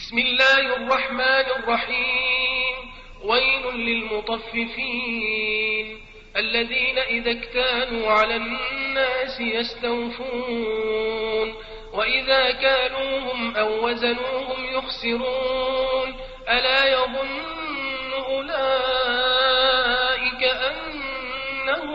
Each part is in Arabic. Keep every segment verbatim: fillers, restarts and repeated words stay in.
بسم الله الرحمن الرحيم. ويل للمطففين الذين إذا اكتالوا على الناس يستوفون وإذا كالوهم أو وزنوهم يخسرون ألا يظن أولئك أنهم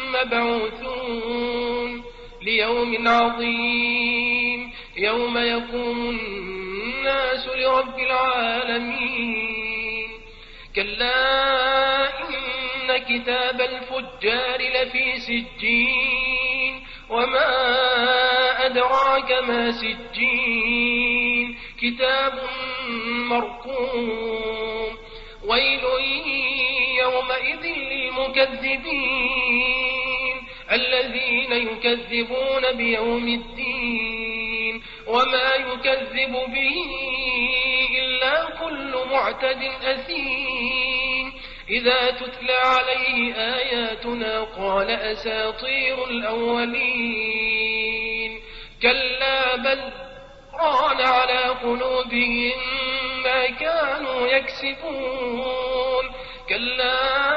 مبعوثون ليوم عظيم يوم يقوم الناس لرب العالمين. كلا إن كتاب الفجار لفي سجين وما أدراك ما سجين كتاب مرقوم. ويل يومئذ للمكذبين الذين يكذبون بيوم الدين وما يكذب به إلا كل معتد أثيم إذا تتلى عليه آياتنا قال أساطير الأولين. كلا بل ران على قلوبهم ما كانوا يكسبون. كلا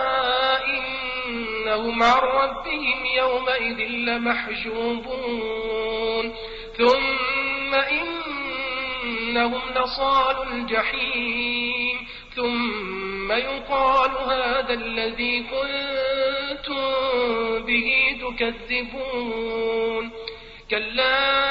إنهم عن ربهم يومئذ لمحجوبون ثم إنهم لصالوا الجحيم ثم يقال هذا الذي كنتم به تكذبون. كلا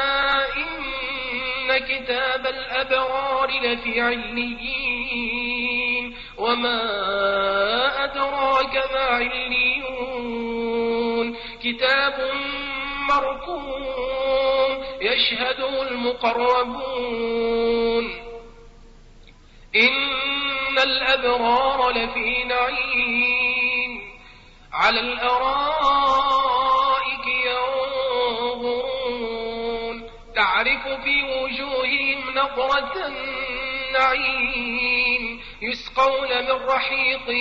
إن كتاب الأبرار لفي عليين وما أدراك ما عليون كتاب مرقوم يشهده المقربون. إن الأبرار لفي نعيم على الأرائك ينظرون تعرف في وجوههم نظرة النعيم يسقون من رحيق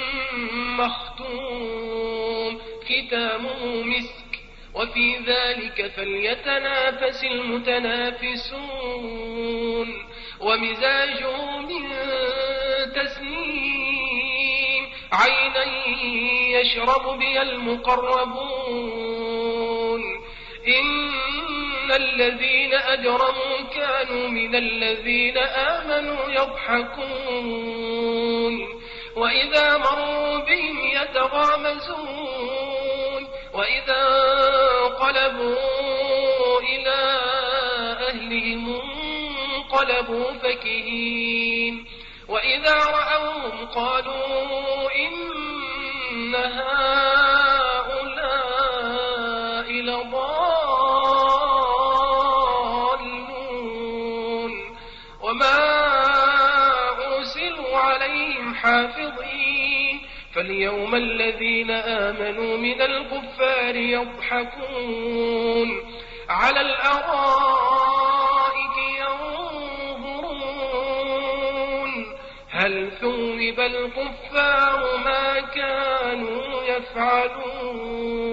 مختوم ختامه مسك وفي ذلك فليتنافس المتنافسون. ومزاجه من تسنيم عينا يشرب بها المقربون. إن الذين أجرموا كانوا من الذين آمنوا يضحكون وإذا مروا بهم يتغامزون وإذا انقلبوا إلى أهلهم انقلبوا فكهين وإذا رأوهم قالوا إن هؤلاء لضالون وما أرسلوا عليهم حافظين. فاليوم الذين آمنوا من الكفار يضحكون على الأرائك ينظرون هل ثوب الكفار ما كانوا يفعلون.